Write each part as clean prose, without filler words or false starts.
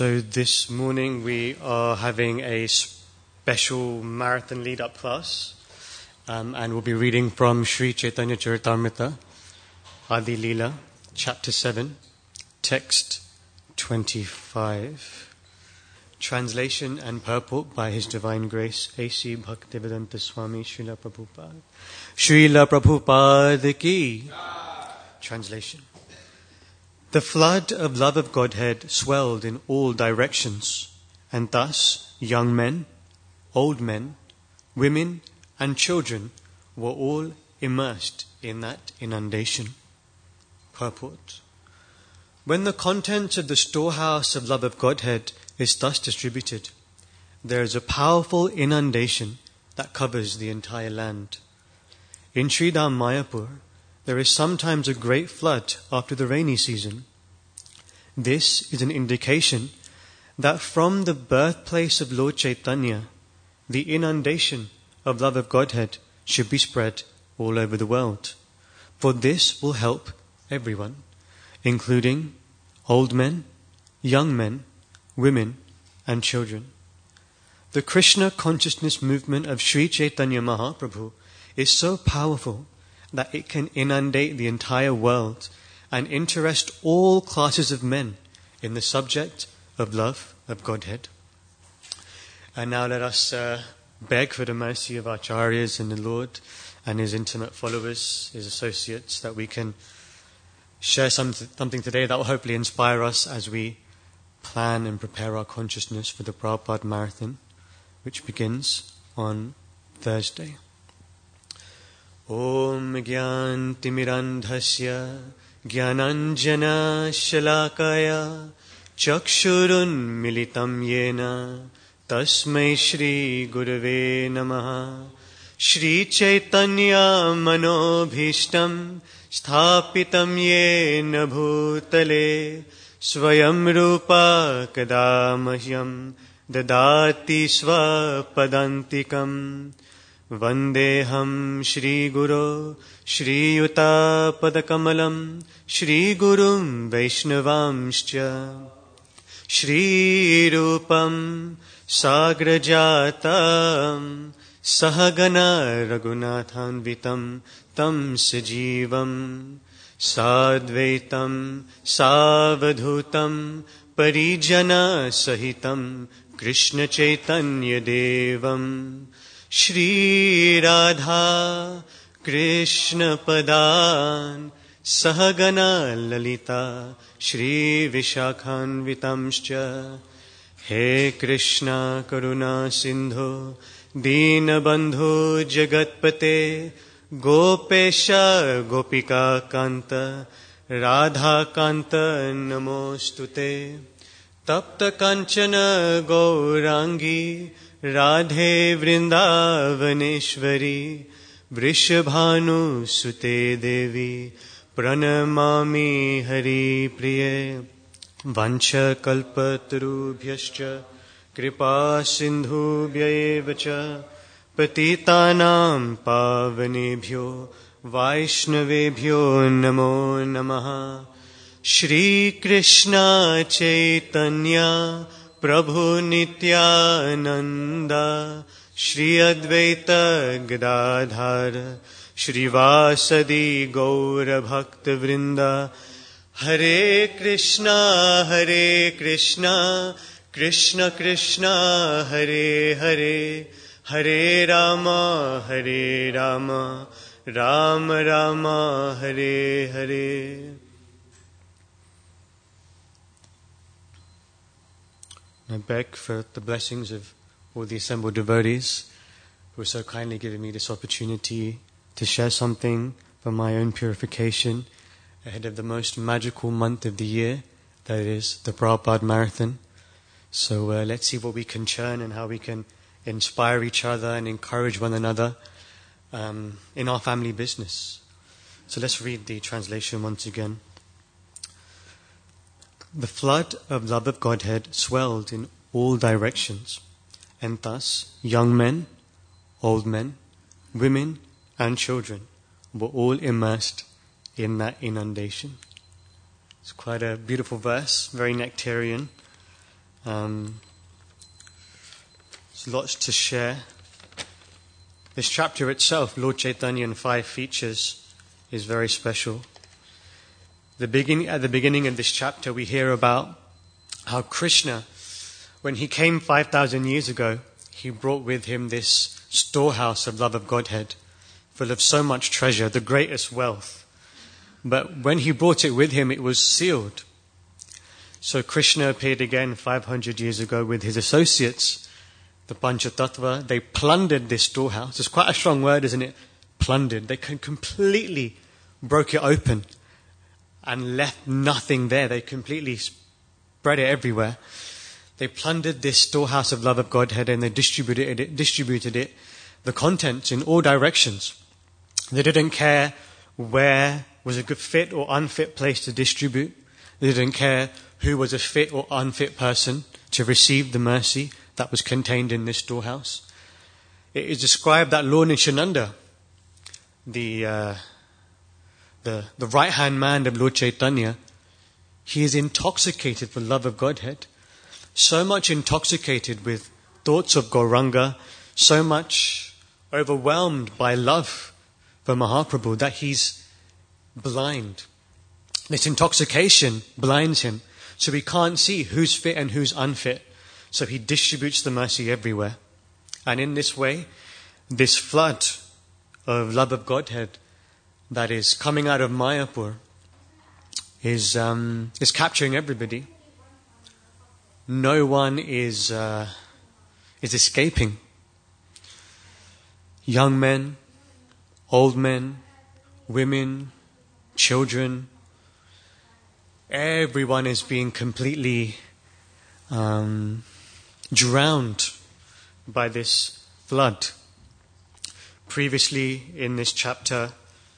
So this morning we are having a special marathon lead-up class, and we'll be reading from Sri Chaitanya Charitamrita, Adi Leela, chapter 7, text 25. Translation and purport by His Divine Grace A.C. Bhaktivedanta Swami Srila Prabhupada. Srila Prabhupada ki. Translation. The flood of love of Godhead swelled in all directions, and thus young men, old men, women and children were all immersed in that inundation. Purport. When the contents of the storehouse of love of Godhead is thus distributed, there is a powerful inundation that covers the entire land. In Sridham Mayapur, there is sometimes a great flood after the rainy season. This is an indication that from the birthplace of Lord Chaitanya, the inundation of love of Godhead should be spread all over the world. For this will help everyone, including old men, young men, women and children. The Krishna consciousness movement of Sri Chaitanya Mahaprabhu is so powerful that it can inundate the entire world and interest all classes of men in the subject of love of Godhead. And now let us beg for the mercy of our acharyas and the Lord and His intimate followers, His associates, that we can share something today that will hopefully inspire us as we plan and prepare our consciousness for the Prabhupada Marathon, which begins on Thursday. Om Gyan Timirandhasya Gyananjana Shalakaya Chakshurun Militam Yena Tasmai Shri Gurave Namaha. Shri Chaitanya Manobhishtam Sthapitam Yena Bhutale Swayam Rupa Kadamahyam Dadati Swapadantikam. Vandeham Shri Guru Shri Yuta Padakamalam Shri Gurum Vaishnavamscha Shri Rupam Sagrajatam Sahagana Raghunathanvitam Tam Sajivam Sadvaitam Savadhutam Parijana Sahitam Krishna Chaitanya Devam Shri Radha Krishna Padan Sahagana Lalita Shri Vishakhanvitamscha. He Krishna Karuna Sindhu Deenabandhu Jagatpate Gopesha Gopika Kanta Radha Kanta Namostute. Tapta Kanchana Gaurangi Radhe Vrindavaneshwari Vrishabhanu Sute Devi Pranamami Hari Priye. Vancha kalpatarubhyascha kripa sindhubhyaevacha patitanam pavanebhyo vaishnavebhyo namo namaha. Shri Krishna Chaitanya Prabhu Nityananda Shri Advaita Gadadhara Shri Vasadi Gaura Bhakta Vrinda. Hare Krishna Krishna Krishna Hare Hare Hare Rama Rama Rama Hare Hare. I beg for the blessings of all the assembled devotees who are so kindly giving me this opportunity to share something for my own purification ahead of the most magical month of the year, that is the Prabhupada Marathon. So let's see what we can churn and how we can inspire each other and encourage one another in our family business. So let's read the translation once again. The flood of love of Godhead swelled in all directions, and thus young men, old men, women and children were all immersed in that inundation. It's quite a beautiful verse, very nectarian. There's lots to share. This chapter itself, Lord Chaitanya and 5 features, is very special. At the beginning of this chapter, we hear about how Krishna, when he came 5,000 years ago, he brought with him this storehouse of love of Godhead, full of so much treasure, the greatest wealth. But when he brought it with him, it was sealed. So Krishna appeared again 500 years ago with his associates, the Panchatattva. They plundered this storehouse. It's quite a strong word, isn't it? Plundered. They completely broke it open and left nothing there. They completely spread it everywhere. They plundered this storehouse of love of Godhead and they distributed it, the contents, in all directions. They didn't care where was a good fit or unfit place to distribute. They didn't care who was a fit or unfit person to receive the mercy that was contained in this storehouse. It is described that Lord Nityananda, the right-hand man of Lord Chaitanya, he is intoxicated for love of Godhead. So much intoxicated with thoughts of Gauranga, so much overwhelmed by love for Mahaprabhu that he's blind. This intoxication blinds him, so he can't see who's fit and who's unfit. So he distributes the mercy everywhere. And in this way, this flood of love of Godhead that is coming out of Mayapur is capturing everybody. No one is escaping. Young men, old men, women, children, everyone is being completely drowned by this flood. Previously in this chapter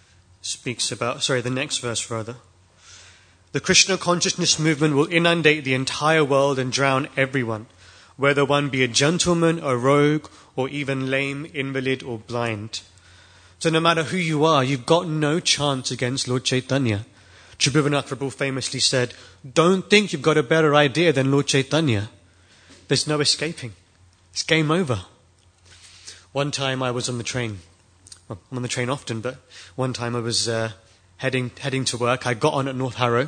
the next verse rather. The Krishna consciousness movement will inundate the entire world and drown everyone, whether one be a gentleman, a rogue, or even lame, invalid, or blind. So no matter who you are, you've got no chance against Lord Chaitanya. Tribhuvannath Prabhu famously said, don't think you've got a better idea than Lord Chaitanya. There's no escaping. It's game over. One time I was on the train. Well, I'm on the train often, but one time I was heading to work. I got on at North Harrow.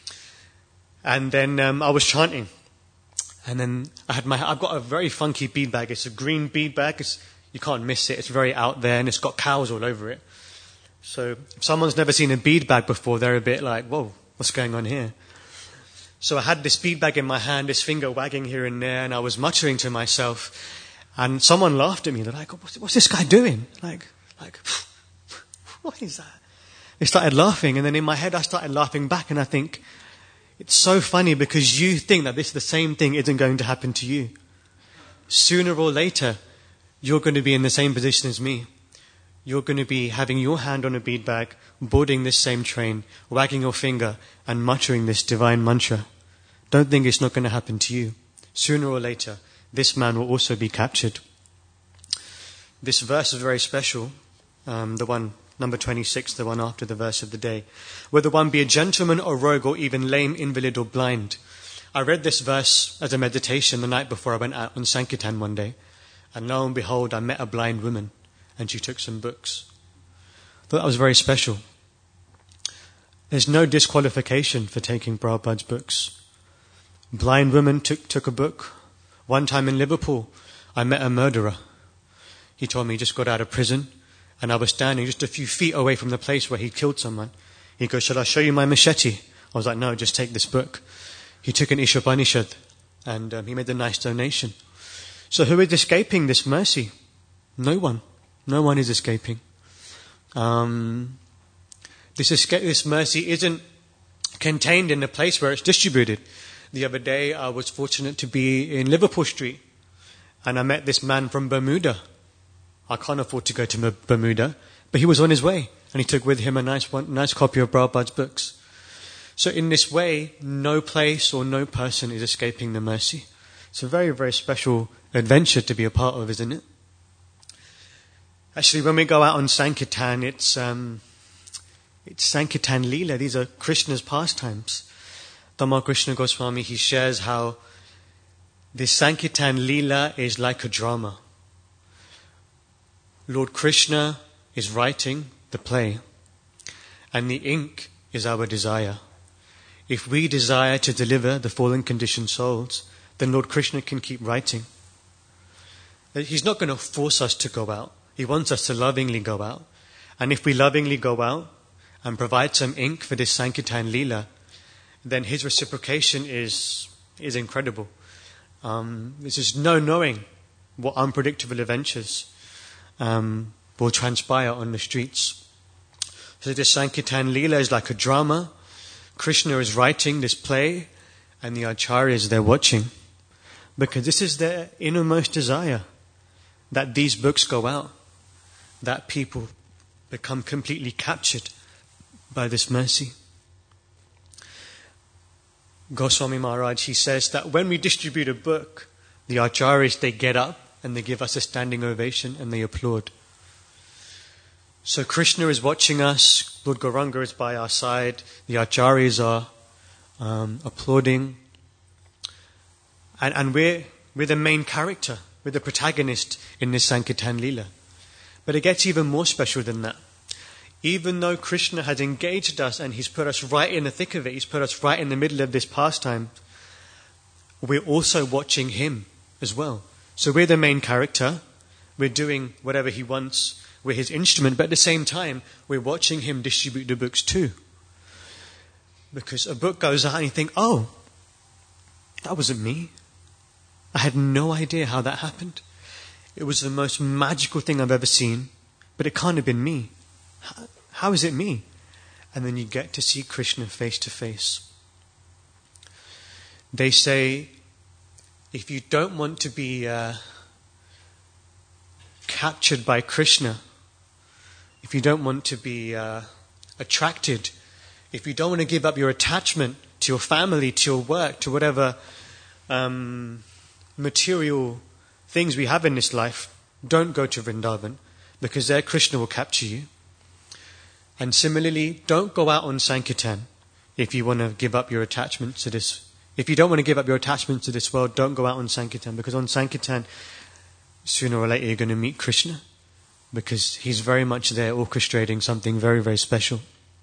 And then I was chanting. And then I've got a very funky bead bag. It's a green bead bag. You can't miss it. It's very out there and it's got cows all over it. So if someone's never seen a bead bag before, they're a bit like, whoa, what's going on here? So I had this bead bag in my hand, this finger wagging here and there, and I was muttering to myself. And someone laughed at me. They're like, what's this guy doing? Like, what is that? They started laughing, and then in my head I started laughing back, and I think, it's so funny because you think that the same thing isn't going to happen to you. Sooner or later, you're going to be in the same position as me. You're going to be having your hand on a bead bag, boarding this same train, wagging your finger, and muttering this divine mantra. Don't think it's not going to happen to you. Sooner or later, this man will also be captured. This verse is very special. The one, number 26, the one after the verse of the day. Whether one be a gentleman or rogue or even lame, invalid or blind. I read this verse as a meditation the night before I went out on Sankirtan one day. And lo and behold, I met a blind woman. And she took some books. I thought that was very special. There's no disqualification for taking Prabhupada's books. Blind woman took a book. One time in Liverpool, I met a murderer. He told me he just got out of prison, and I was standing just a few feet away from the place where he killed someone. He goes, shall I show you my machete? I was like, no, just take this book. He took an Ishopanishad, and he made a nice donation. So who is escaping this mercy? No one. No one is escaping. This mercy isn't contained in the place where it's distributed. The other day, I was fortunate to be in Liverpool Street, and I met this man from Bermuda. I can't afford to go to Bermuda, but he was on his way, and he took with him a nice copy of Prabhupada's books. So in this way, no place or no person is escaping the mercy. It's a very, very special adventure to be a part of, isn't it? Actually, when we go out on Sankirtan, it's Sankirtan Leela. These are Krishna's pastimes. Dhamma Krishna Goswami, he shares how This Sankirtan Leela is like a drama. Lord Krishna is writing the play, and the ink is our desire. If we desire to deliver the fallen conditioned souls, then Lord Krishna can keep writing. He's not going to force us to go out. He wants us to lovingly go out. And if we lovingly go out and provide some ink for this Sankirtan Leela, then his reciprocation is incredible. There's just no knowing what unpredictable adventures will transpire on the streets. So this Sankirtan Leela is like a drama. Krishna is writing this play, and the acharyas, they're watching. Because this is their innermost desire, that these books go out, that people become completely captured by this mercy. Goswami Maharaj, he says that when we distribute a book, the acharyas, they get up and they give us a standing ovation and they applaud. So Krishna is watching us, Lord Gauranga is by our side, the acharyas are applauding, and we're the main character, we're the protagonist in this Sankirtan Leela. But it gets even more special than that. Even though Krishna has engaged us and he's put us right in the thick of it, he's put us right in the middle of this pastime, we're also watching him as well. So we're the main character, we're doing whatever he wants, we're his instrument, but at the same time, we're watching him distribute the books too. Because a book goes out and you think, oh, that wasn't me. I had no idea how that happened. It was the most magical thing I've ever seen, but it can't have been me. How is it me? And then you get to see Krishna face to face. They say, if you don't want to be captured by Krishna, if you don't want to be attracted, if you don't want to give up your attachment to your family, to your work, to whatever material things we have in this life, don't go to Vrindavan, because there Krishna will capture you. And similarly, don't go out on Sankirtan if you want to give up your attachment to this. If you don't want to give up your attachment to this world, don't go out on Sankirtan, because on Sankirtan, sooner or later you're going to meet Krishna, because he's very much there orchestrating something very, very special.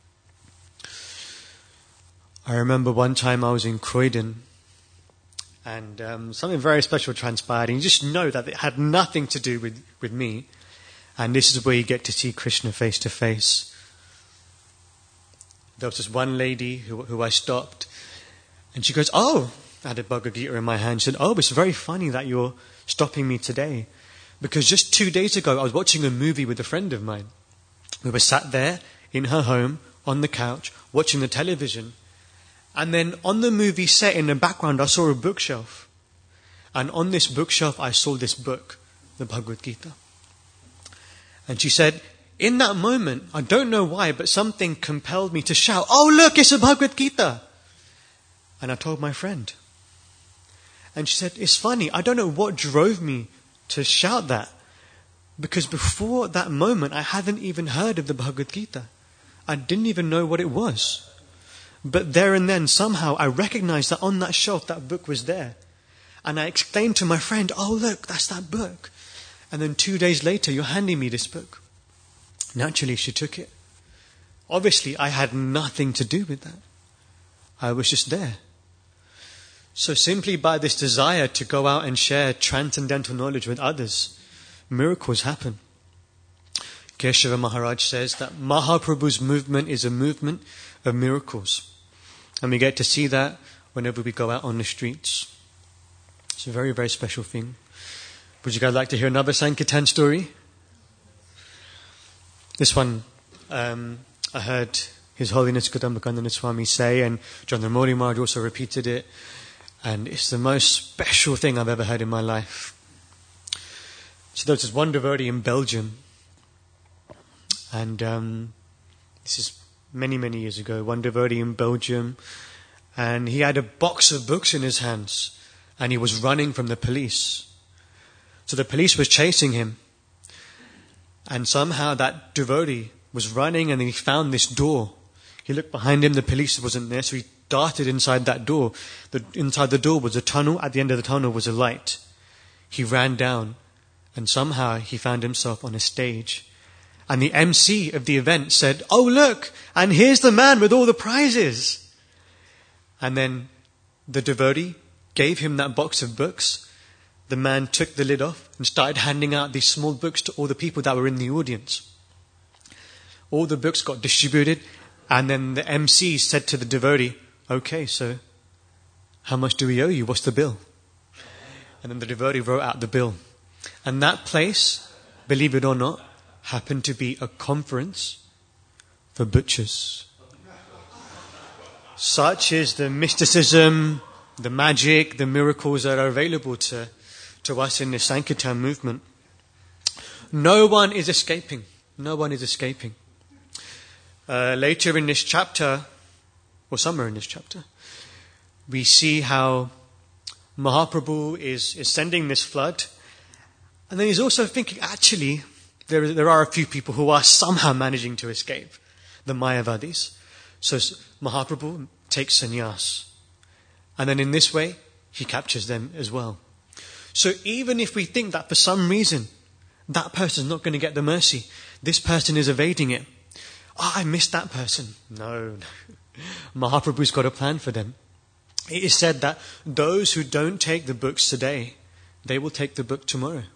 I remember one time I was in Croydon, and something very special transpired, and you just know that it had nothing to do with me. And this is where you get to see Krishna face to face. There was this one lady who I stopped, and she goes, oh, I had a Bhagavad Gita in my hand. She said, oh, it's very funny that you're stopping me today, because just 2 days ago I was watching a movie with a friend of mine. We were sat there in her home on the couch watching the television, and then on the movie set in the background I saw a bookshelf, and on this bookshelf I saw this book, the Bhagavad Gita. And she said, in that moment, I don't know why, but something compelled me to shout, oh look, it's a Bhagavad Gita. And I told my friend. And she said, it's funny, I don't know what drove me to shout that, because before that moment I hadn't even heard of the Bhagavad Gita. I didn't even know what it was. But there and then somehow I recognized that on that shelf that book was there. And I exclaimed to my friend, oh look, that's that book. And then 2 days later, you're handing me this book. Naturally, she took it. Obviously, I had nothing to do with that. I was just there. So simply by this desire to go out and share transcendental knowledge with others, miracles happen. Keshava Maharaj says that Mahaprabhu's movement is a movement of miracles. And we get to see that whenever we go out on the streets. It's a very, very special thing. Would you guys like to hear another Sankirtan story? This one, I heard His Holiness Kadambakandana Swami say, and Chandramoli Maharaj also repeated it, and it's the most special thing I've ever heard in my life. So there was this one devotee in Belgium, and this is many, many years ago, one devotee in Belgium, and he had a box of books in his hands, and he was running from the police. So the police was chasing him, and somehow that devotee was running, and then he found this door. He looked behind him, the police wasn't there, so he darted inside that door. Inside the door was a tunnel. At the end of the tunnel was a light. He ran down, and somehow he found himself on a stage. And the MC of the event said, "Oh, look, and here's the man with all the prizes." And then the devotee gave him that box of books. The man took the lid off and started handing out these small books to all the people that were in the audience. All the books got distributed, and then the MC said to the devotee, "Okay, so how much do we owe you? What's the bill?" And then the devotee wrote out the bill. And that place, believe it or not, happened to be a conference for butchers. Such is the mysticism, the magic, the miracles that are available to us in the Sankirtan movement. No one is escaping. No one is escaping. Later in this chapter, or somewhere in this chapter, we see how Mahaprabhu is sending this flood. And then he's also thinking, actually, there are a few people who are somehow managing to escape, the Mayavadis. So Mahaprabhu takes sannyas. And then in this way, he captures them as well. So even if we think that for some reason that person's not going to get the mercy, this person is evading it. I missed that person. No. Mahaprabhu's got a plan for them. It is said that those who don't take the books today, they will take the book tomorrow.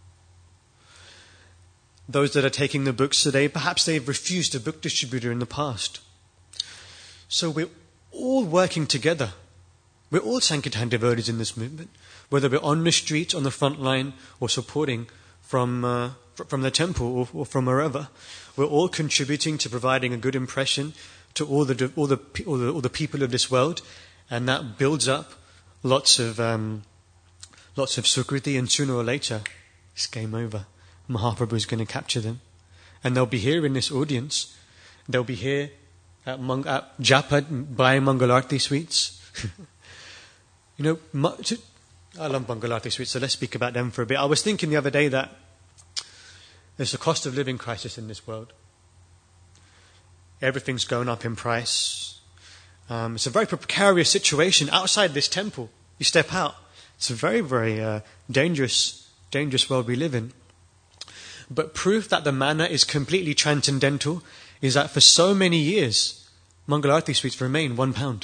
Those that are taking the books today, perhaps they've refused a book distributor in the past. So we're all working together. We're all Sankirtan devotees in this movement, whether we're on the street, on the front line, or supporting from the temple or from wherever. We're all contributing to providing a good impression to all the people of this world, and that builds up lots of sukriti, and sooner or later, it's game over. Mahaprabhu is going to capture them, and they'll be here in this audience. They'll be here at Japad buying Mangalarti sweets. I love Mangalarti sweets, so let's speak about them for a bit. I was thinking the other day that there's a cost of living crisis in this world. Everything's going up in price. It's a very precarious situation outside this temple. You step out, it's a very, very dangerous world we live in. But proof that the manna is completely transcendental is that for so many years, Mangalarti sweets remain £1.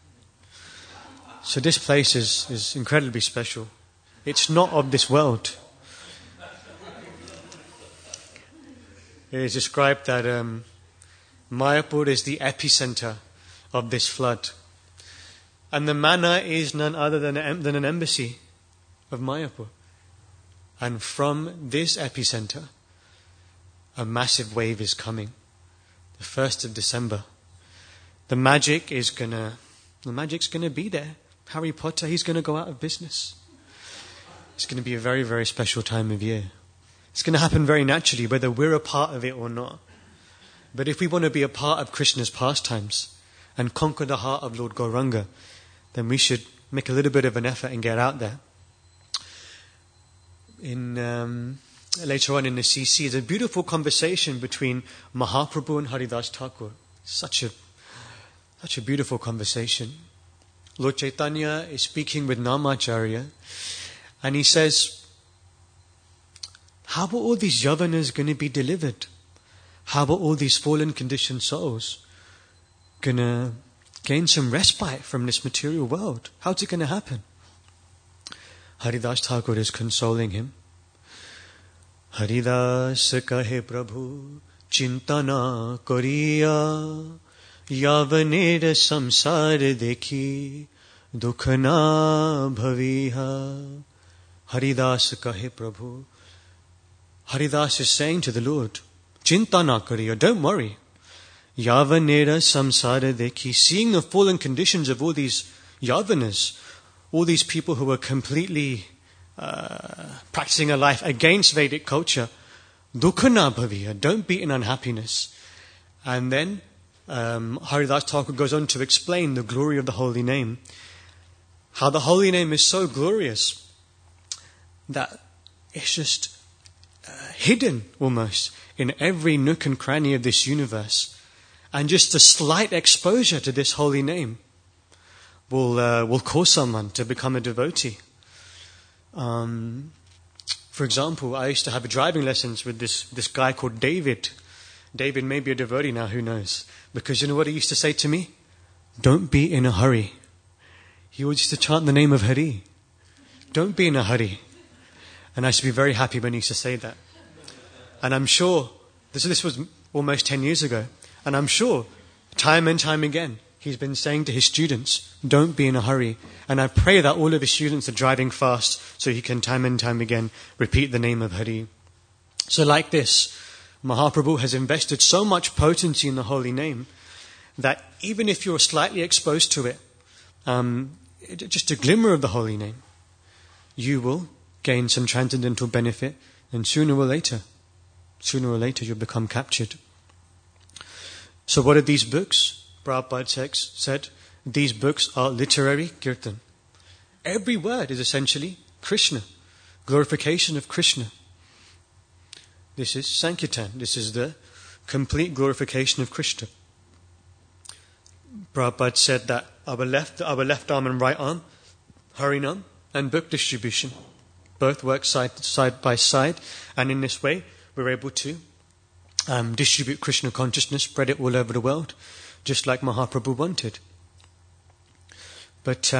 So this place is incredibly special. It's not of this world. It is described that Mayapur is the epicenter of this flood. And the manna is none other than an embassy of Mayapur. And from this epicenter, a massive wave is coming. The 1st of December. The magic's gonna be there. Harry Potter, he's going to go out of business. It's going to be a very, very special time of year. It's going to happen very naturally, whether we're a part of it or not. But if we want to be a part of Krishna's pastimes and conquer the heart of Lord Gauranga, then we should make a little bit of an effort and get out there. Later on in the CC, there's a beautiful conversation between Mahaprabhu and Haridas Thakur. Such a beautiful conversation. Lord Chaitanya is speaking with Namacharya, and he says, how are all these yavanas going to be delivered? How are all these fallen conditioned souls going to gain some respite from this material world? How's it going to happen? Haridas Thakur is consoling him. Haridas kahe Prabhu chintana koriya yavanir samsar dekhi dukhna bhaviha. Haridas kahe Prabhu. Haridas is saying to the Lord, Chinta na kariya, don't worry. Yavanera samsara dekhi, seeing the fallen conditions of all these yavanas, all these people who are completely practicing a life against Vedic culture, dukkana bhaviya, don't be in unhappiness. And then Haridas Thakur goes on to explain the glory of the holy name, how the holy name is so glorious that it's just hidden almost in every nook and cranny of this universe. And just a slight exposure to this holy name will cause someone to become a devotee. For example, I used to have driving lessons with this guy called David. David may be a devotee now, who knows? Because you know what he used to say to me? Don't be in a hurry. He always used to chant the name of Hari. Don't be in a hurry. And I used to be very happy when he used to say that. And I'm sure, this was almost 10 years ago, and I'm sure, time and time again, he's been saying to his students, don't be in a hurry. And I pray that all of his students are driving fast so he can time and time again repeat the name of Hari. So like this, Mahaprabhu has invested so much potency in the holy name that even if you're slightly exposed to it, just a glimmer of the holy name, you will gain some transcendental benefit, and sooner or later you'll become captured. So what are these books? Prabhupada said, these books are literary kirtan. Every word is essentially Krishna, glorification of Krishna. This is Sankirtan. This is the complete glorification of Krishna. Prabhupada said that our left arm and right arm, Harinam and book distribution, both work side by side, and in this way we're able to distribute Krishna consciousness, spread it all over the world, just like Mahaprabhu wanted. But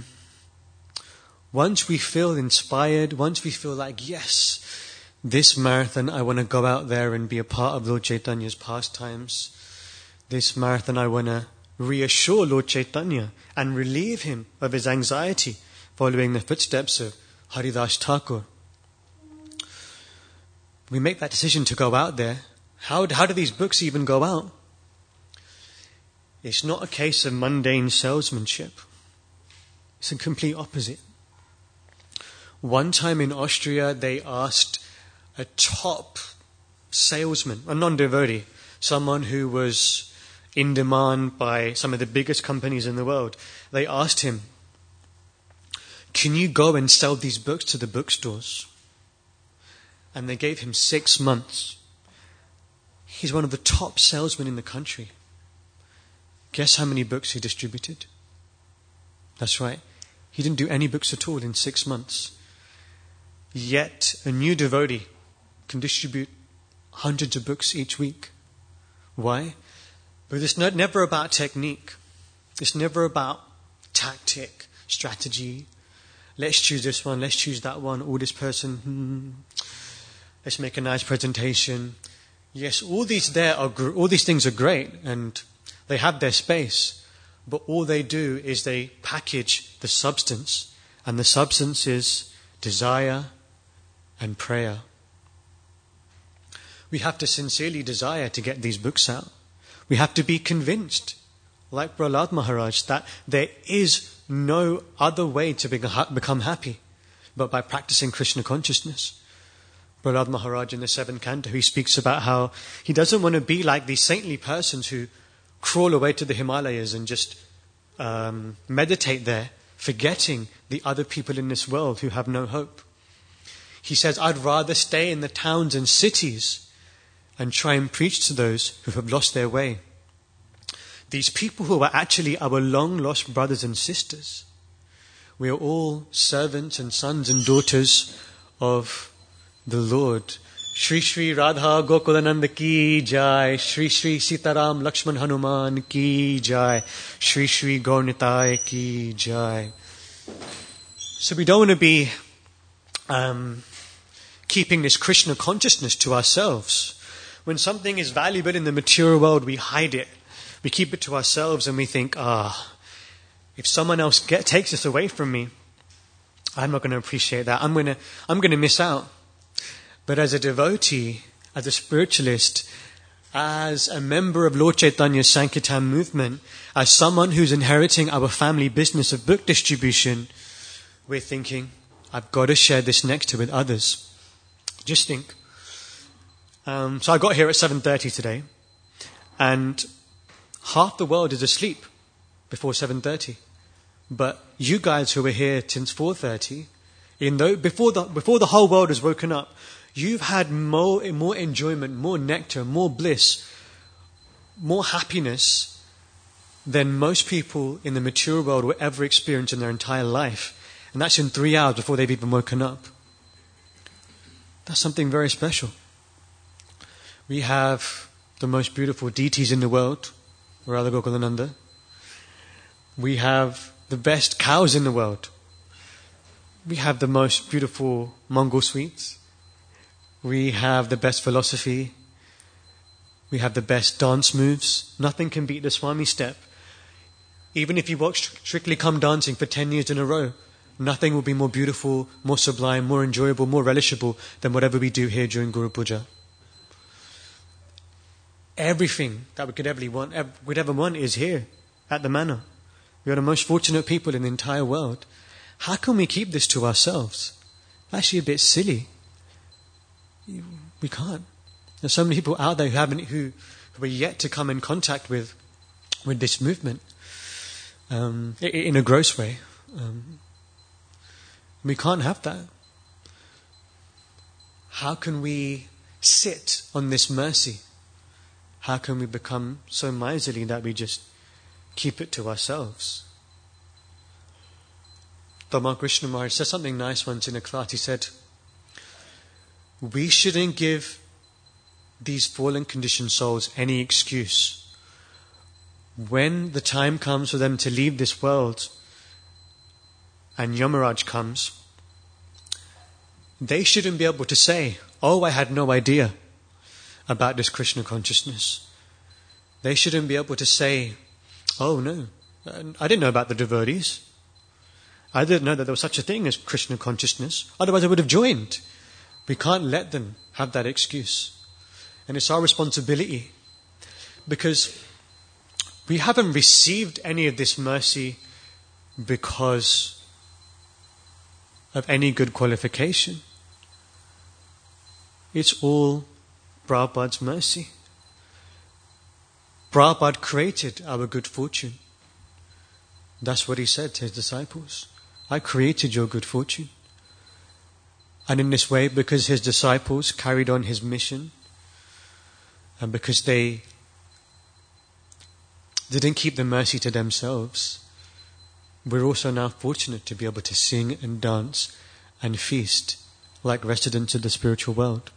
once we feel inspired, once we feel like, yes, this marathon, I want to go out there and be a part of Lord Chaitanya's pastimes. This marathon, I want to reassure Lord Chaitanya and relieve him of his anxiety following the footsteps of Haridas Thakur. We make that decision to go out there. How do these books even go out? It's not a case of mundane salesmanship. It's the complete opposite. One time in Austria, they asked a top salesman, a non-devotee, someone who was in demand by some of the biggest companies in the world. They asked him, can you go and sell these books to the bookstores? And they gave him 6 months. He's one of the top salesmen in the country. Guess how many books he distributed? That's right. He didn't do any books at all in 6 months. Yet a new devotee can distribute hundreds of books each week. Why? Because it's never about technique. It's never about tactic, strategy. Let's choose this one, let's choose that one, or this person. Let's make a nice presentation. Yes, all these things are great, and they have their space. But all they do is they package the substance, and the substance is desire and prayer. We have to sincerely desire to get these books out. We have to be convinced, like Prahlad Maharaj, that there is no other way to become happy but by practicing Krishna consciousness. Prahlad Maharaj in the 7th canto, he speaks about how he doesn't want to be like these saintly persons who crawl away to the Himalayas and just meditate there, forgetting the other people in this world who have no hope. He says, I'd rather stay in the towns and cities and try and preach to those who have lost their way. These people who are actually our long-lost brothers and sisters. We are all servants and sons and daughters of the Lord. Shri Shri Radha Gokulananda ki jai. Shri Shri Sitaram Lakshman Hanuman ki jai. Shri Shri Gaurnitai ki jai. So we don't want to be keeping this Krishna consciousness to ourselves. When something is valuable in the material world, we hide it. We keep it to ourselves and we think, if someone else takes this away from me, I'm not going to appreciate that. I'm going to miss out. But as a devotee, as a spiritualist, as a member of Lord Chaitanya's Sankirtan movement, as someone who's inheriting our family business of book distribution, we're thinking, I've got to share this nectar with others. Just think. So I got here at 7:30 today, and half the world is asleep before 7:30. But you guys who were here since 4:30, before the whole world has woken up, you've had more enjoyment, more nectar, more bliss, more happiness than most people in the mature world will ever experience in their entire life. And that's in 3 hours before they've even woken up. That's something very special. We have the most beautiful deities in the world, Radha Gokulananda. We have the best cows in the world. We have the most beautiful Mongol sweets. We have the best philosophy. We have the best dance moves. Nothing can beat the Swami step. Even if you watch Strictly Come Dancing for 10 years in a row, nothing will be more beautiful, more sublime, more enjoyable, more relishable than whatever we do here during Guru Puja. Everything that we could ever want is here at the manor. We are the most fortunate people in the entire world. How can we keep this to ourselves? Actually a bit silly. We can't. There's so many people out there who are yet to come in contact with this movement in a gross way. We can't have that. How can we sit on this mercy? How can we become so miserly that we just keep it to ourselves? Dhamma Krishna Maharaj said something nice once in a class. He said, we shouldn't give these fallen conditioned souls any excuse. When the time comes for them to leave this world and Yamaraj comes, they shouldn't be able to say, oh, I had no idea about this Krishna consciousness. They shouldn't be able to say, oh no, I didn't know about the devotees. I didn't know that there was such a thing as Krishna consciousness. Otherwise I would have joined. We can't let them have that excuse. And it's our responsibility, because we haven't received any of this mercy because of any good qualification. It's all Prabhupada's mercy. Prabhupada created our good fortune. That's what he said to his disciples. I created your good fortune. And in this way, because his disciples carried on his mission, and because they didn't keep the mercy to themselves, we're also now fortunate to be able to sing and dance and feast like residents of the spiritual world.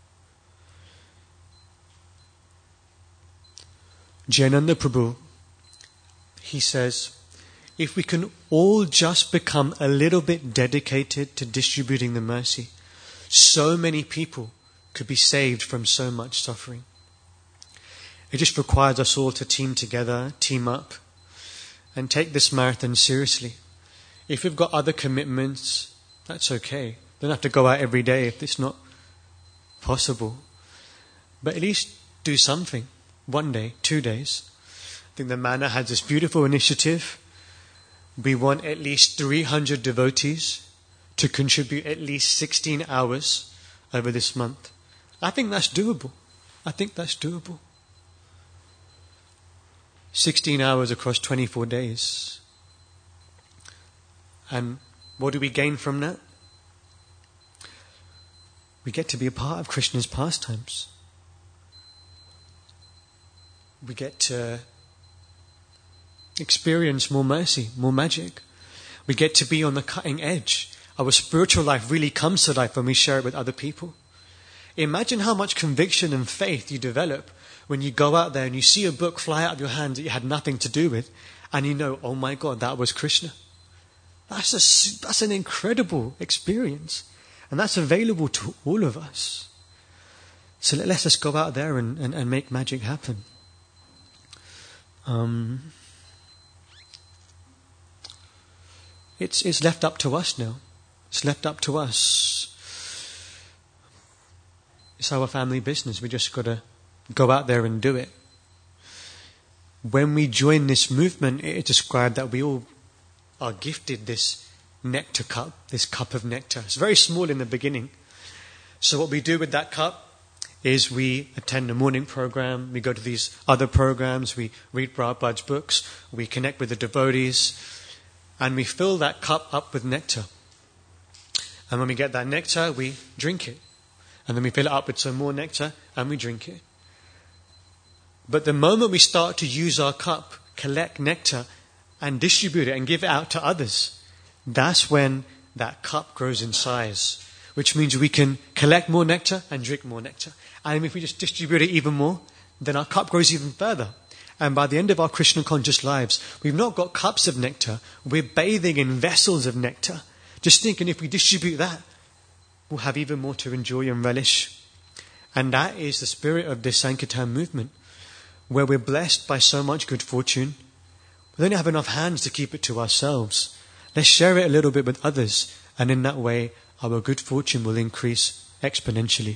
Jayananda Prabhu, he says, if we can all just become a little bit dedicated to distributing the mercy, so many people could be saved from so much suffering. It just requires us all to team together, team up, and take this marathon seriously. If we've got other commitments, that's okay. Don't have to go out every day if it's not possible. But at least do something. 1 day, 2 days. I think the Manor has this beautiful initiative. We want at least 300 devotees to contribute at least 16 hours over this month. I think that's doable. 16 hours across 24 days. And what do we gain from that? We get to be a part of Krishna's pastimes. We get to experience more mercy, more magic. We get to be on the cutting edge. Our spiritual life really comes to life when we share it with other people. Imagine how much conviction and faith you develop when you go out there and you see a book fly out of your hands that you had nothing to do with, and you know, oh my God, that was Krishna. That's an incredible experience, and that's available to all of us. So let's just go out there and make magic happen. It's left up to us now. It's left up to us. It's our family business. We just got to go out there and do it. When we join this movement, it is described that we all are gifted this nectar cup, this cup of nectar. It's very small in the beginning. So what we do with that cup is we attend a morning program, we go to these other programs, we read Prabhupada's books, we connect with the devotees, and we fill that cup up with nectar. And when we get that nectar, we drink it. And then we fill it up with some more nectar, and we drink it. But the moment we start to use our cup collect nectar and distribute it and give it out to others, that's when that cup grows in size, which means we can collect more nectar and drink more nectar. And if we just distribute it even more, then our cup grows even further. And by the end of our Krishna conscious lives, we've not got cups of nectar, we're bathing in vessels of nectar. Just thinking if we distribute that, we'll have even more to enjoy and relish. And that is the spirit of this Sankirtan movement, where we're blessed by so much good fortune. We don't have enough hands to keep it to ourselves. Let's share it a little bit with others, and in that way, our good fortune will increase exponentially.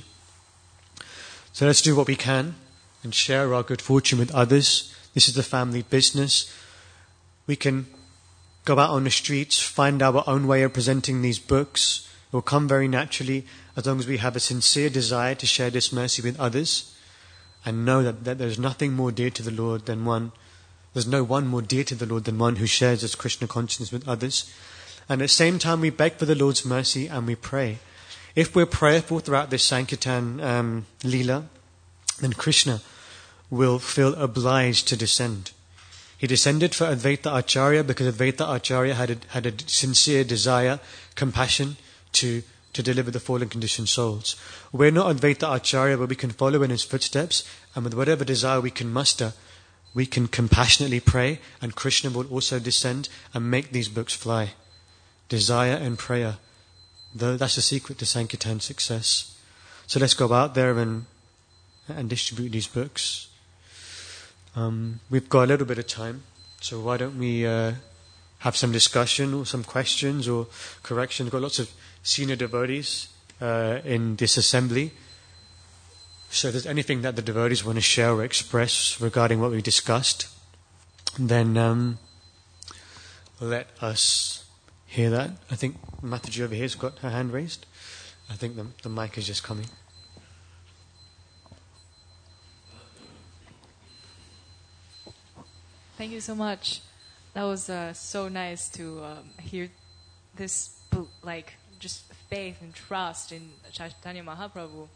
So let's do what we can and share our good fortune with others. This is the family business. We can go out on the streets, find our own way of presenting these books. It will come very naturally as long as we have a sincere desire to share this mercy with others and know that there's nothing more dear to the Lord than one. There's no one more dear to the Lord than one who shares his Krishna consciousness with others. And at the same time, we beg for the Lord's mercy and we pray. If we're prayerful throughout this Sankirtan Leela, then Krishna will feel obliged to descend. He descended for Advaita Acharya because Advaita Acharya had a sincere desire, compassion to deliver the fallen conditioned souls. We're not Advaita Acharya, but we can follow in his footsteps, and with whatever desire we can muster, we can compassionately pray, and Krishna will also descend and make these books fly. Desire and prayer. That's the secret to Sankirtan success. So let's go out there and distribute these books. We've got a little bit of time, so why don't we have some discussion or some questions or corrections. We've got lots of senior devotees in this assembly. So if there's anything that the devotees want to share or express regarding what we discussed, then let us hear that. I think Mataji over here has got her hand raised. I think the mic is just coming. Thank you so much. That was so nice to hear this, just faith and trust in Chaitanya Mahaprabhu.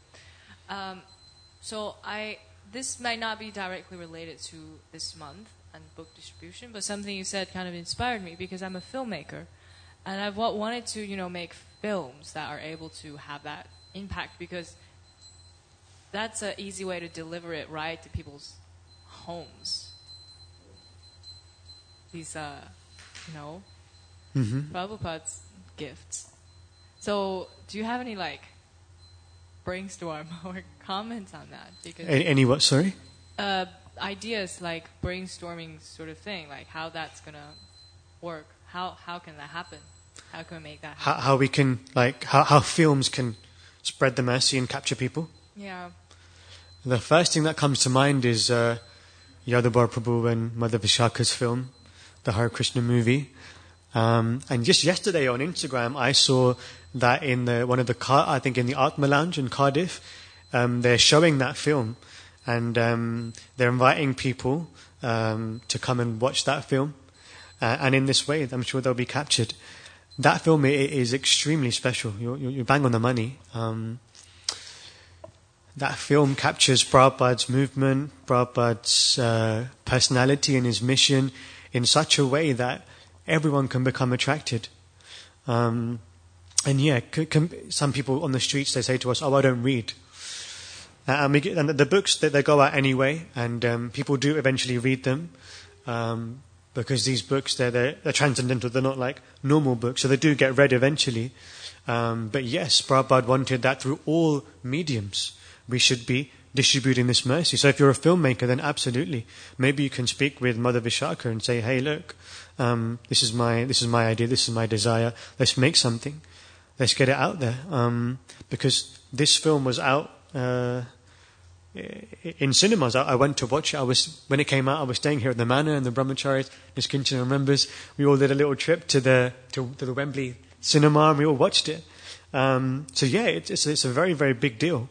So this might not be directly related to this month and book distribution, but something you said kind of inspired me because I'm a filmmaker, and I've wanted to, make films that are able to have that impact, because that's an easy way to deliver it right to people's homes. These, Prabhupada's gifts. So, do you have any brainstorm or comments on that? Because any what? Sorry. Ideas like brainstorming sort of thing, like how that's gonna work. How can that happen? How can we make that happen? How we can how films can spread the mercy and capture people. Yeah. The first thing that comes to mind is Yadavar Prabhu and Mother Vishaka's film, the Hare Krishna movie. And just yesterday on Instagram, I saw that in one of the I think in the Atma Lounge in Cardiff, they're showing that film, and they're inviting people to come and watch that film. And in this way, I'm sure they'll be captured. That film is extremely special. You bang on the money. That film captures Prabhupada's movement, Prabhupada's personality and his mission in such a way that everyone can become attracted. And some people on the streets, they say to us, "Oh, I don't read." And the books, they go out anyway, and people do eventually read them, because these books, they're transcendental, they're not like normal books, so they do get read eventually. But yes, Prabhupada wanted that through all mediums. We should be distributing this mercy. So if you're a filmmaker, then absolutely. Maybe you can speak with Mother Vishaka and say, "Hey, look, this is my idea, this is my desire. Let's make something. Let's get it out there." Because this film was out in cinemas. I went to watch it. When it came out, I was staying here at the Manor, and the Brahmacharis, Ms. Kinchana members, we all did a little trip to the Wembley cinema, and we all watched it. So yeah, it's a very, very big deal.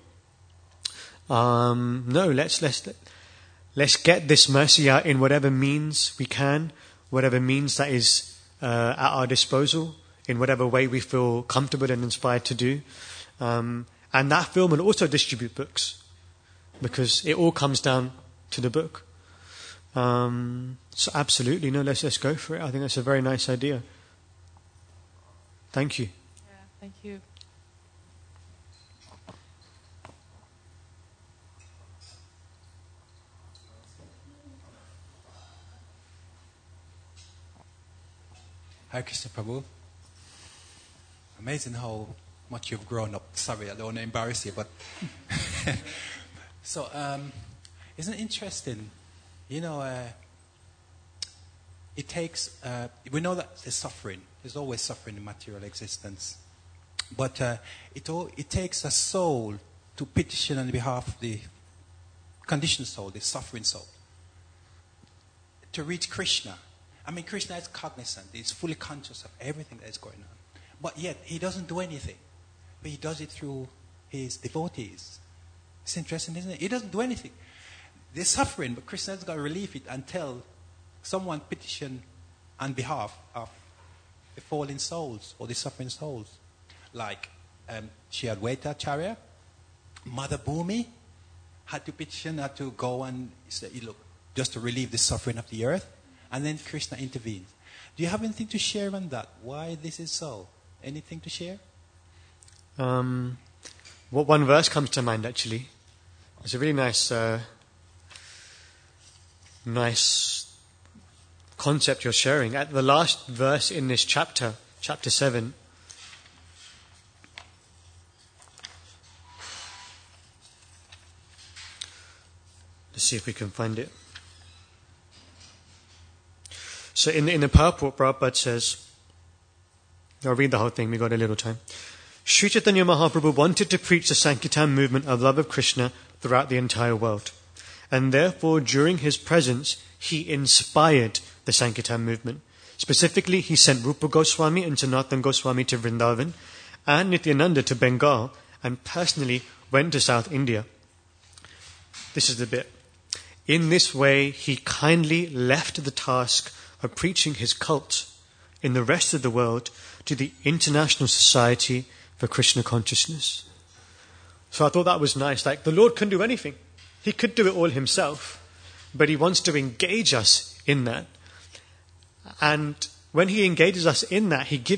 Let's get this mercy out in whatever means we can, whatever means that is at our disposal, in whatever way we feel comfortable and inspired to do. And that film will also distribute books, because it all comes down to the book. So absolutely, no, let's go for it. I think that's a very nice idea. Thank you. Yeah, thank you. Hare Krishna Prabhu. Amazing how much you've grown up. Sorry, I don't want to embarrass you, but so isn't it interesting? You know, it takes. We know that there's suffering. There's always suffering in material existence, but it takes a soul to petition on behalf of the conditioned soul, the suffering soul, to reach Krishna. I mean, Krishna is cognizant. He's fully conscious of everything that is going on. But yet, he doesn't do anything. But he does it through his devotees. It's interesting, isn't it? He doesn't do anything. They're suffering, but Krishna has got to relieve it until someone petition on behalf of the fallen souls or the suffering souls. Like she had Acharya, Mother Bhumi had to petition, had to go and say, look, just to relieve the suffering of the earth. And then Krishna intervenes. Do you have anything to share on that? Why this is so? Anything to share? What one verse comes to mind, actually. It's a really nice concept you're sharing. At the last verse in this chapter, chapter 7, let's see if we can find it. So in the purport, Prabhupada says, I'll read the whole thing, we got a little time. Sri Chaitanya Mahaprabhu wanted to preach the Sankirtan movement of love of Krishna throughout the entire world. And therefore, during his presence, he inspired the Sankirtan movement. Specifically, he sent Rupa Goswami and Sanatana Goswami to Vrindavan and Nityananda to Bengal and personally went to South India. This is the bit. In this way, he kindly left the task of preaching his cult in the rest of the world to the International Society for Krishna Consciousness. So I thought that was nice. Like, the Lord can do anything. He could do it all himself, but he wants to engage us in that. And when he engages us in that, he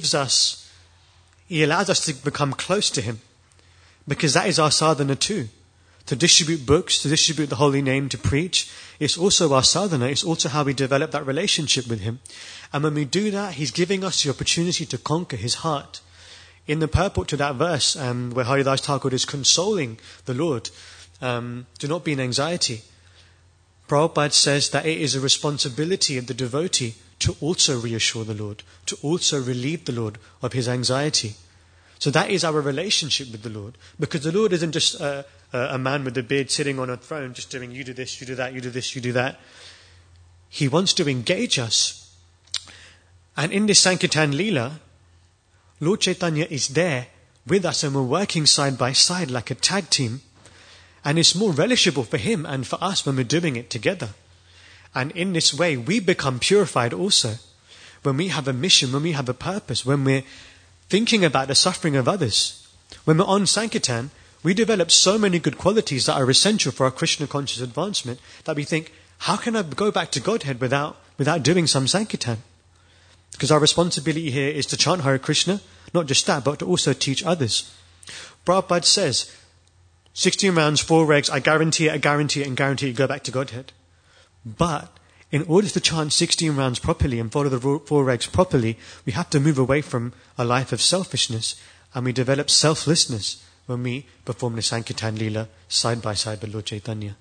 allows us to become close to him, because that is our sadhana too. To distribute books, to distribute the holy name, to preach, it's also our sadhana. It's also how we develop that relationship with him. And when we do that, he's giving us the opportunity to conquer his heart. In the purport to that verse, where Haridas Thakur is consoling the Lord, do not be in anxiety. Prabhupada says that it is a responsibility of the devotee to also reassure the Lord, to also relieve the Lord of his anxiety. So that is our relationship with the Lord. Because the Lord isn't just a man with a beard sitting on a throne just doing, you do this, you do that, you do this, you do that. He wants to engage us. And in this Sankirtan Leela, Lord Chaitanya is there with us and we're working side by side like a tag team. And it's more relishable for him and for us when we're doing it together. And in this way, we become purified also. When we have a mission, when we have a purpose, when we're thinking about the suffering of others. When we're on Sankirtan, we develop so many good qualities that are essential for our Krishna conscious advancement that we think, how can I go back to Godhead without doing some Sankirtan? Because our responsibility here is to chant Hare Krishna, not just that, but to also teach others. Prabhupada says, 16 rounds, 4 regs, I guarantee it, you go back to Godhead. But in order to chant 16 rounds properly and follow the 4 regs properly, we have to move away from a life of selfishness, and we develop selflessness when we perform the Sankirtan Leela side by side with Lord Chaitanya.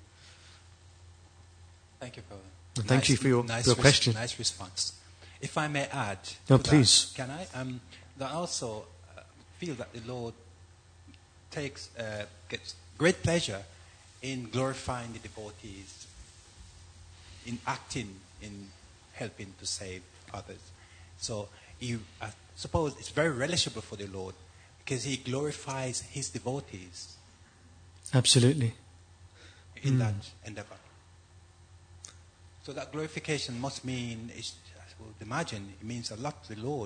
Thank you, Prabhu. And thank you for your question. Nice response. If I may add, no, please. Can I? I also feel that the Lord gets great pleasure in glorifying the devotees, in acting, in helping to save others. So I suppose it's very relishable for the Lord because he glorifies his devotees. Absolutely. In that endeavor. So that glorification must mean, I would imagine, it means a lot to the Lord.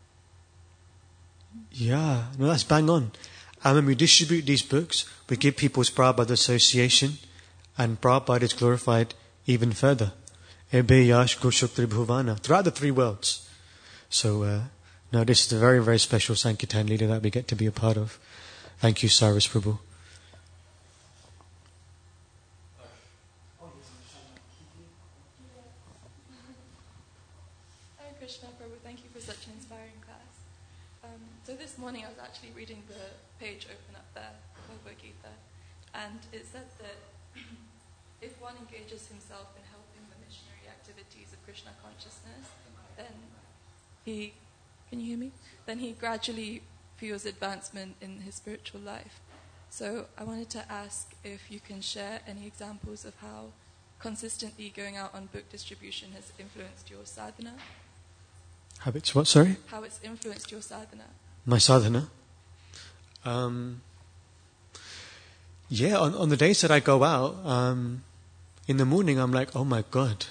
Yeah, no, that's bang on. And when we distribute these books, we give people's Prabhupada association, and Prabhupada is glorified even further. Ebe Yash Goshuk Tribhuvana, throughout the three worlds. So, no, this is a very, very special Sankirtan leader that we get to be a part of. Thank you, Cyrus Prabhu. Hare Krishna Prabhu, thank you for such an inspiring class. So this morning I was actually reading the page open up there, Bhagavad Gita, and it said that if one engages himself in helping the missionary activities of Krishna consciousness, then he, can you hear me? Then he gradually feels advancement in his spiritual life. So I wanted to ask if you can share any examples of how consistently going out on book distribution has influenced your sadhana. Habits, what, sorry? How it's influenced your sadhana. My sadhana? Yeah, on the days that I go out, in the morning I'm like, oh my God,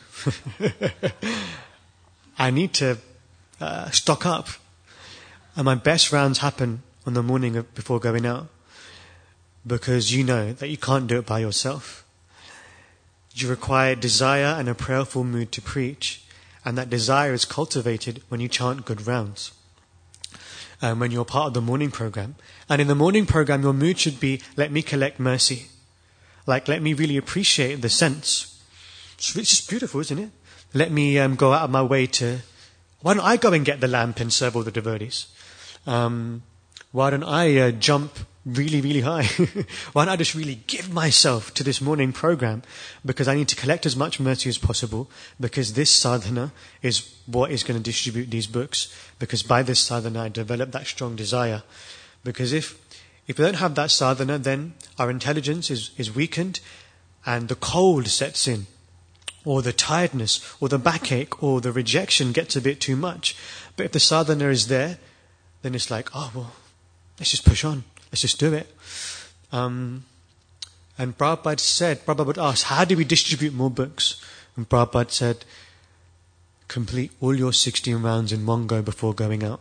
I need to stock up. And my best rounds happen on the morning before going out, because you know that you can't do it by yourself. You require desire and a prayerful mood to preach, and that desire is cultivated when you chant good rounds. When you're part of the morning program. And in the morning program, your mood should be, let me collect mercy. Like, let me really appreciate the sense. It's just beautiful, isn't it? Let me go out of my way to... Why don't I go and get the lamp and serve all the devotees? Why don't I jump really, really high? Why don't I just really give myself to this morning program? Because I need to collect as much mercy as possible, because this sadhana is what is going to distribute these books. Because by this sadhana I develop that strong desire. Because if we don't have that sadhana, then our intelligence is weakened and the cold sets in, or the tiredness, or the backache, or the rejection gets a bit too much. But if the sadhana is there, then it's like, oh, well, let's just push on. Let's just do it. And Prabhupada would ask, how do we distribute more books? And Prabhupada said, complete all your 16 rounds in one go before going out.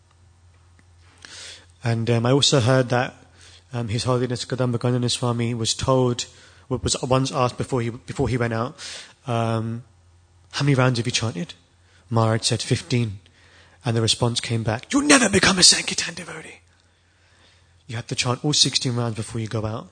And I also heard that His Holiness Kadamba Gandhana Swami was once asked before he went out, how many rounds have you chanted? Maharaj said 15. And the response came back, you'll never become a Sankirtan devotee. You have to chant all 16 rounds before you go out.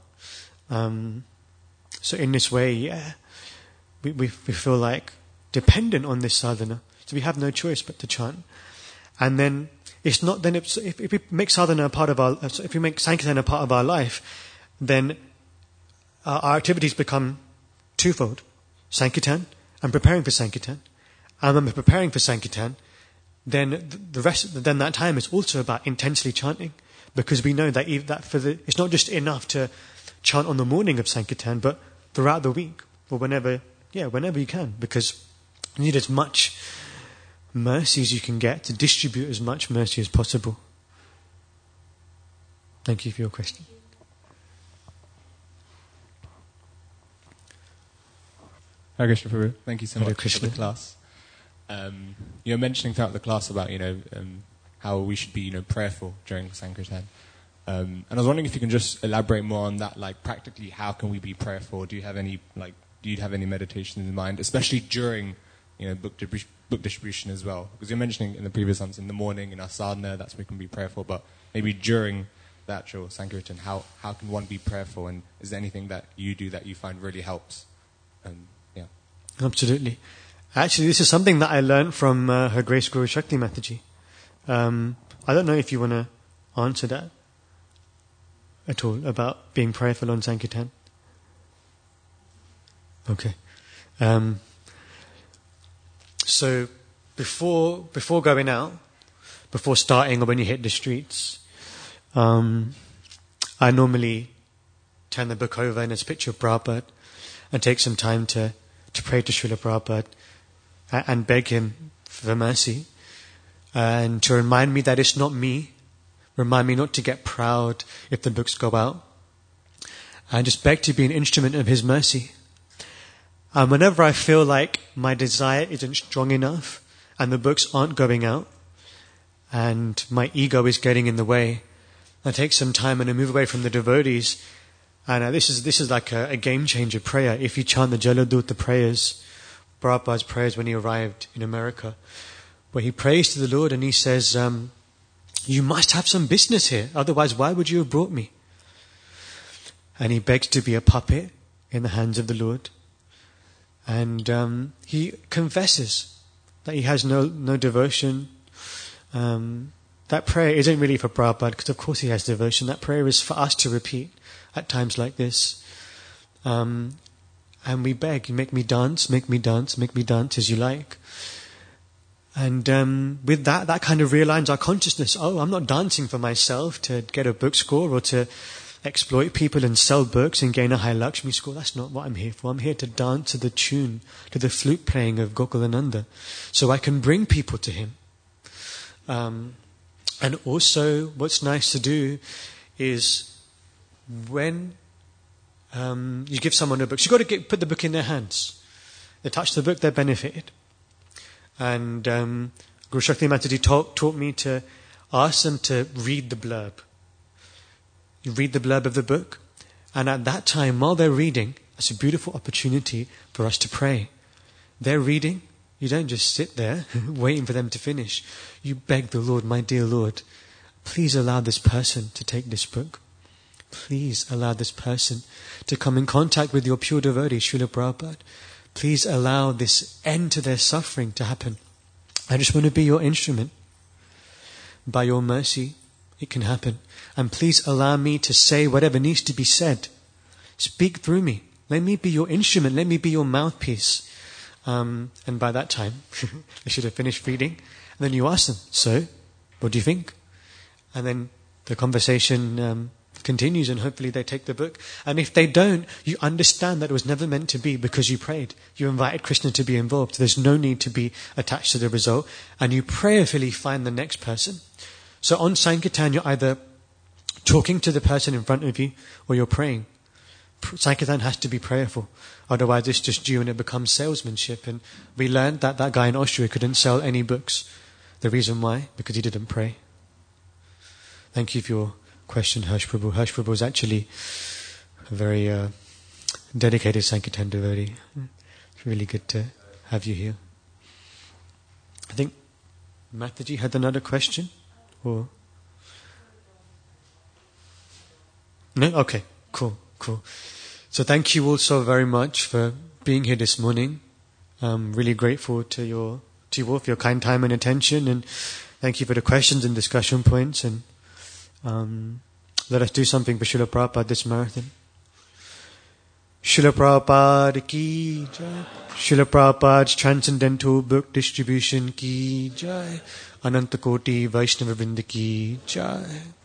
So in this way, yeah, we feel like dependent on this sadhana. So we have no choice but to chant. And then it's not. Then if we make sadhana a part of our, if we make Sankirtan a part of our life, then our activities become twofold: Sankirtan and preparing for Sankirtan. And when we're preparing for Sankirtan, then then that time is also about intensely chanting. Because we know that it's not just enough to chant on the morning of Sankirtan, but throughout the week, or whenever you can, because you need as much mercy as you can get to distribute as much mercy as possible. Thank you for your question. Hare Krishna Prabhu. Thank you so Hare much Krishna. for the class. You were mentioning throughout the class about how we should be prayerful during Sankirtan. And I was wondering if you can just elaborate more on that, like practically how can we be prayerful? Do you have any meditations in mind, especially during book distribution as well? Because you're mentioning in the previous ones, in the morning, in our sadhana, that's when we can be prayerful, but maybe during the actual Sankirtan, how can one be prayerful, and is there anything that you do that you find really helps? Absolutely. Actually, this is something that I learned from Her Grace Guru Shakti Mataji. I don't know if you want to answer that at all, about being prayerful on Sankirtan. Okay. So before going out, before starting, or when you hit the streets, I normally turn the book over and there's a picture of Prabhupada and take some time to pray to Srila Prabhupada and beg him for mercy, and to remind me that it's not me. Remind me not to get proud if the books go out. And just beg to be an instrument of his mercy. And whenever I feel like my desire isn't strong enough and the books aren't going out and my ego is getting in the way, I take some time and I move away from the devotees. And this is like a game changer prayer. If you chant the Jaladutta prayers, Prabhupada's prayers when he arrived in America, where he prays to the Lord and he says, you must have some business here, otherwise why would you have brought me? And he begs to be a puppet in the hands of the Lord. And he confesses that he has no devotion. That prayer isn't really for Prabhupada, because of course he has devotion. That prayer is for us to repeat at times like this. And we beg, make me dance, make me dance, make me dance as you like. And with that kind of realigns our consciousness. Oh, I'm not dancing for myself to get a book score or to exploit people and sell books and gain a high Lakshmi score. That's not what I'm here for. I'm here to dance to the tune, to the flute playing of Gokulananda, so I can bring people to him. And also, what's nice to do is when you give someone a book, so you've got to put the book in their hands. They touch the book, they're benefited. And Guru Shakti Mataji taught me to ask them to read the blurb. You read the blurb of the book, and at that time, while they're reading, it's a beautiful opportunity for us to pray. They're reading, you don't just sit there waiting for them to finish. You beg the Lord, my dear Lord, please allow this person to take this book. Please allow this person to come in contact with your pure devotee, Srila Prabhupada. Please allow this end to their suffering to happen. I just want to be your instrument. By your mercy, it can happen. And please allow me to say whatever needs to be said. Speak through me. Let me be your instrument. Let me be your mouthpiece. And by that time, they should have finished reading. And then you ask them, so, what do you think? And then the conversation continues, and hopefully they take the book. And if they don't, you understand that it was never meant to be because you prayed. You invited Krishna to be involved. There's no need to be attached to the result. And you prayerfully find the next person. So on Sankirtan, you're either talking to the person in front of you or you're praying. Sankirtan has to be prayerful. Otherwise it's just due and it becomes salesmanship. And we learned that that guy in Austria couldn't sell any books. The reason why? Because he didn't pray. Thank you for your question, Harsh Prabhu. Harsh Prabhu is actually a very dedicated Sankirtan devotee. It's really good to have you here. I think Mataji had another question? Or no? Okay, cool. So thank you all so very much for being here this morning. I'm really grateful to you all for your kind time and attention, and thank you for the questions and discussion points. And let us do something for Srila Prabhupada this marathon. Srila Prabhupada ki jai. Srila Prabhupada's Transcendental Book Distribution ki jai. Ananta Koti Vaishnava Vrinda ki jai.